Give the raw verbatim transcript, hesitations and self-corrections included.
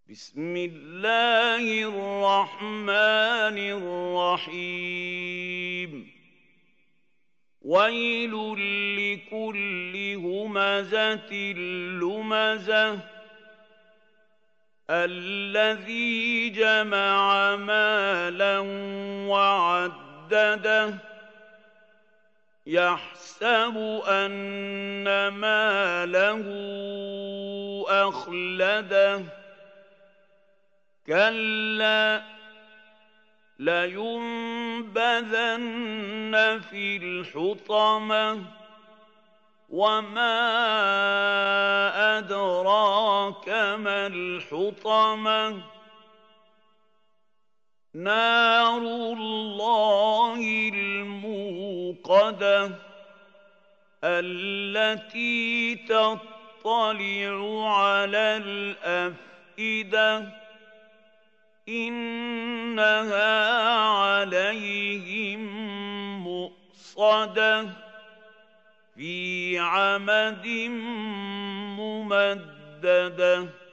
بسم الله الرحمن الرحيم ويل لكل همزة لمزة الذي جمع مالا وعدده يحسب أن ماله أخلده كلا لينبذن في الحطمة وما أدراك ما الحطمة نار الله الموقدة التي تطلع على الأفئدة إنها عليهم مؤصدة في عمد ممددة